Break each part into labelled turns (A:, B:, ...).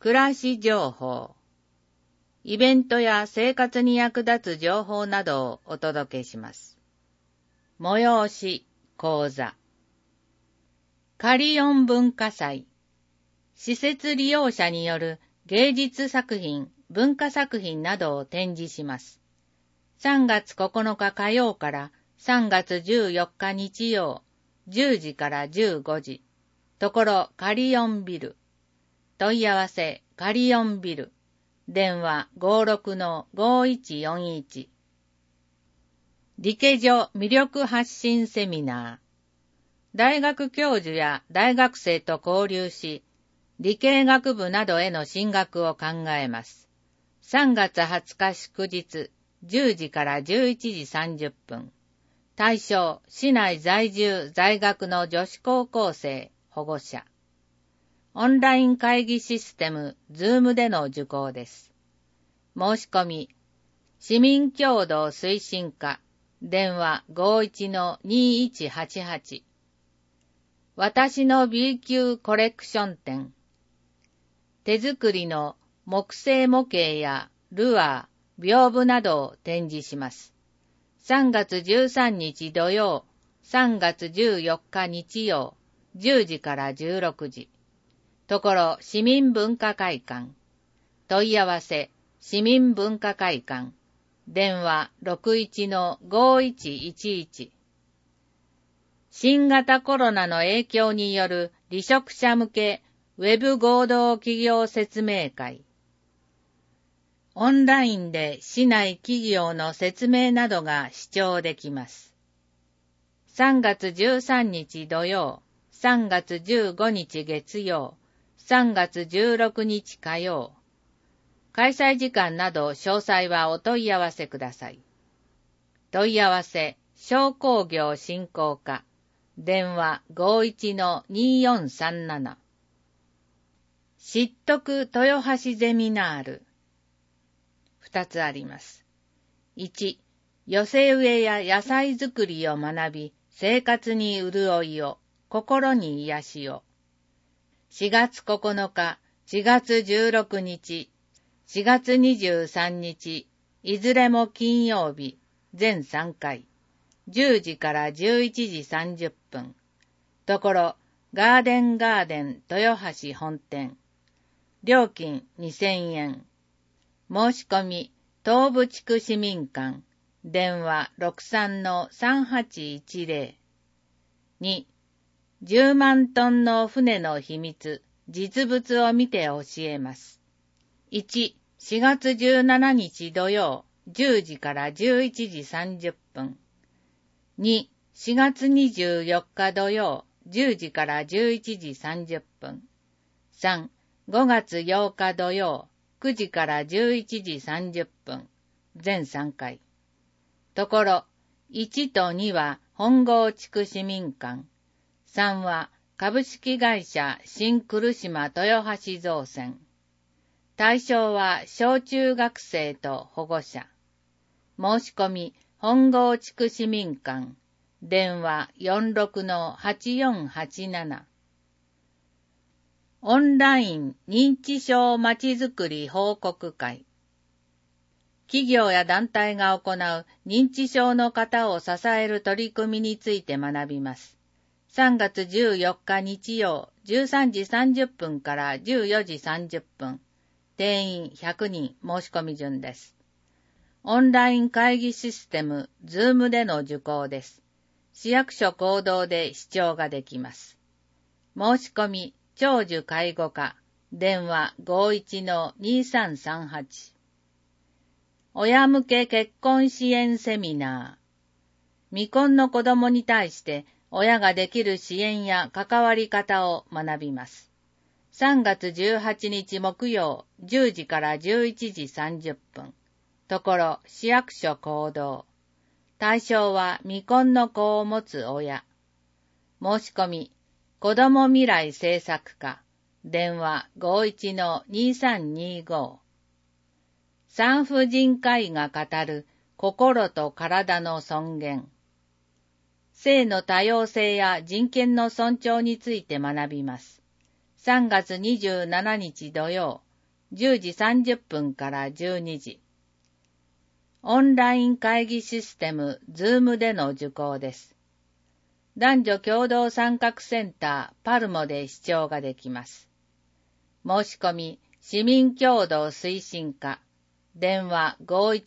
A: 暮らし情報、イベントや生活に役立つ情報などをお届けします。催し講座、カリオン文化祭、施設利用者による芸術作品、文化作品などを展示します。3月9日火曜から3月14日日曜、10時から15時、ところカリオンビル。問い合わせカリオンビル。電話 56-5141。理系女魅力発信セミナー。大学教授や大学生と交流し、理系学部などへの進学を考えます。3月20日祝日、10時から11時30分。対象、市内在住在学の女子高校生、保護者。オンライン会議システム、Zoom での受講です。申し込み、市民協同推進課、電話 51-2188。私の B 級コレクション展。手作りの木製模型やルアー、屏風などを展示します。3月13日土曜、3月14日日曜、10時から16時。ところ市民文化会館。問い合わせ市民文化会館。電話 61-5111。新型コロナの影響による離職者向けウェブ合同企業説明会。オンラインで市内企業の説明などが視聴できます。3月13日土曜、3月15日月曜、3月16日火曜。開催時間など詳細はお問い合わせください。問い合わせ、商工業振興課。電話 51-2437。知得豊橋ゼミナール。2つあります。1、寄せ植えや野菜作りを学び、生活に潤いを、心に癒しを。4月9日、4月16日、4月23日、いずれも金曜日、全3回、10時から11時30分。ところ、ガーデン豊橋本店。料金2000円。申し込み、東部地区市民館。電話 63-3810。2、10万トンの船の秘密、実物を見て教えます。1、4月17日土曜、10時から11時30分。2、4月24日土曜、10時から11時30分。3、5月8日土曜、9時から11時30分。全3回。ところ、1と2は本郷地区市民館。3は株式会社新来島豊橋造船。対象は小中学生と保護者。申し込み、本郷地区市民館。電話 46-8487。オンライン認知症まちづくり報告会。企業や団体が行う認知症の方を支える取り組みについて学びます。3月14日日曜13時30分から14時30分。定員100人申し込み順です。オンライン会議システム Zoom での受講です。市役所講堂で視聴ができます。申し込み、長寿介護課。電話 51-2338。親向け結婚支援セミナー。未婚の子供に対して親ができる支援や関わり方を学びます。3月18日木曜10時から11時30分。ところ、市役所講堂。対象は未婚の子を持つ親。申し込み、子ども未来政策課。電話 51-2325。産婦人科医が語る心と体の尊厳。性の多様性や人権の尊重について学びます。3月27日土曜、 10時30分から12時。オンライン会議システム Zoom での受講です。男女共同参画センターパルモで視聴ができます。申し込み、市民共同推進課、電話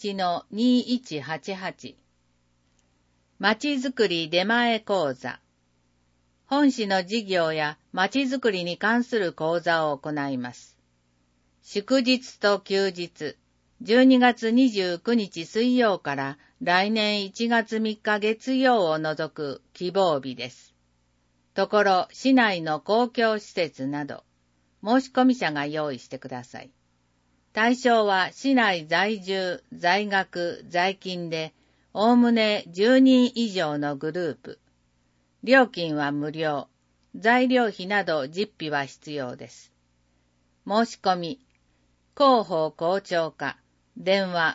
A: 51-2188。まちづくり出前講座。本市の事業やまちづくりに関する講座を行います。祝日と休日、12月29日水曜から来年1月3日月曜を除く希望日です。ところ、市内の公共施設など、申し込み者が用意してください。対象は市内在住、在学、在勤で、おおむね10人以上のグループ。料金は無料。材料費など実費は必要です。申し込み、広報校長課、電話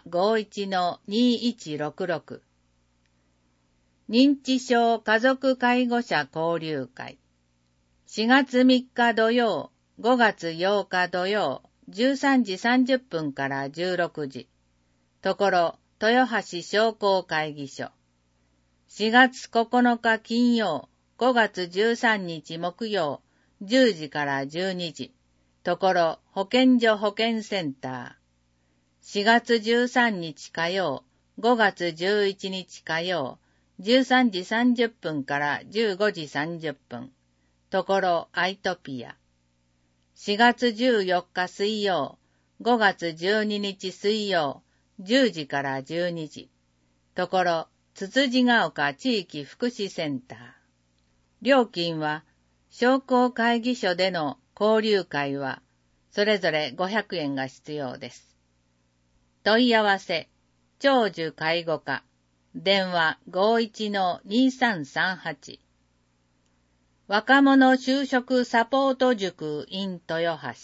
A: 51-2166。認知症家族介護者交流会。4月3日土曜、5月8日土曜、13時30分から16時。ところ、豊橋商工会議所。4月9日金曜、5月13日木曜、10時から12時。ところ、保健所保健センター。4月13日火曜、5月11日火曜、13時30分から15時30分。ところ、アイトピア。4月14日水曜、5月12日水曜、10時から12時。ところ、つつじが丘地域福祉センター。料金は、商工会議所での交流会は、それぞれ500円が必要です。問い合わせ、長寿介護課、電話 51-2338。若者就職サポート塾 in 豊橋。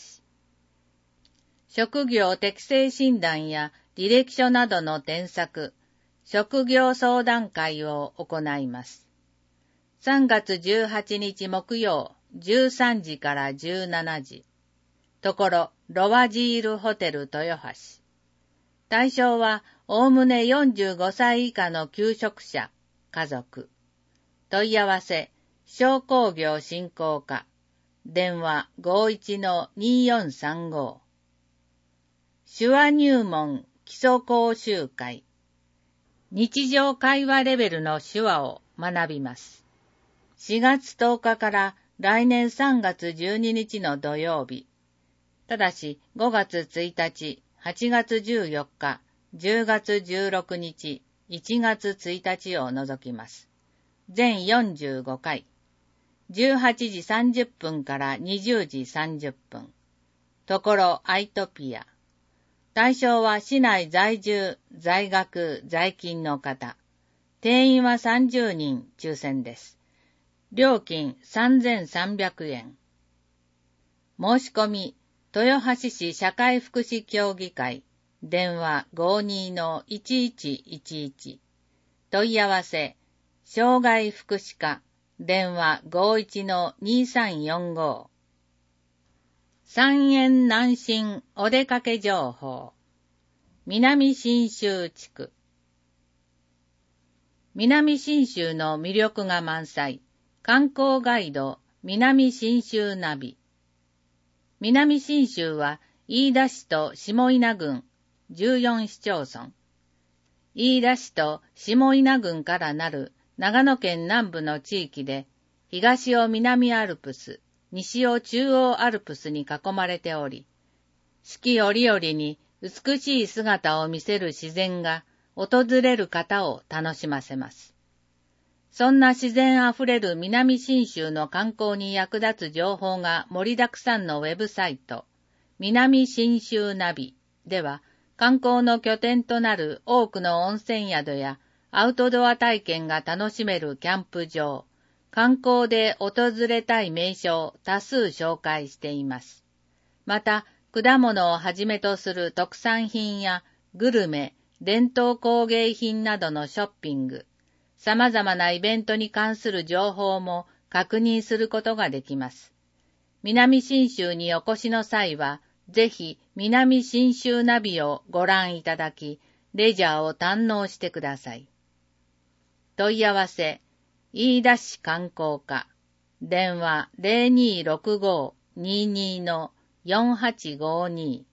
A: 職業適性診断や履歴書などの添削、職業相談会を行います。3月18日木曜、13時から17時。ところ、ロワジールホテル豊橋。対象は、おおむね45歳以下の求職者、家族。問い合わせ、商工業振興課。電話 51-2435。手話入門基礎講習会。日常会話レベルの手話を学びます。4月10日から来年3月12日の土曜日。ただし5月1日、8月14日、10月16日、1月1日を除きます。全45回。18時30分から20時30分。ところアイトピア。対象は市内在住、在学、在勤の方。定員は30人抽選です。料金3300円。申し込み、豊橋市社会福祉協議会。電話 52-1111。問い合わせ、障害福祉課。電話 51-2345。三円南進お出かけ情報。南信州地区。南信州の魅力が満載。観光ガイド、南信州ナビ。南信州は、飯田市と下稲郡、14市町村。飯田市と下稲郡からなる長野県南部の地域で、東を南アルプス、西を中央アルプスに囲まれており、四季折々に美しい姿を見せる自然が訪れる方を楽しませます。そんな自然あふれる南信州の観光に役立つ情報が盛りだくさんのウェブサイト、南信州ナビでは、観光の拠点となる多くの温泉宿やアウトドア体験が楽しめるキャンプ場、観光で訪れたい名所を多数紹介しています。また、果物をはじめとする特産品やグルメ、伝統工芸品などのショッピング、様々なイベントに関する情報も確認することができます。南信州にお越しの際は、 ぜひ南信州ナビをご覧いただき、レジャーを堪能してください。問い合わせ、飯田市観光課、電話 0265-22-4852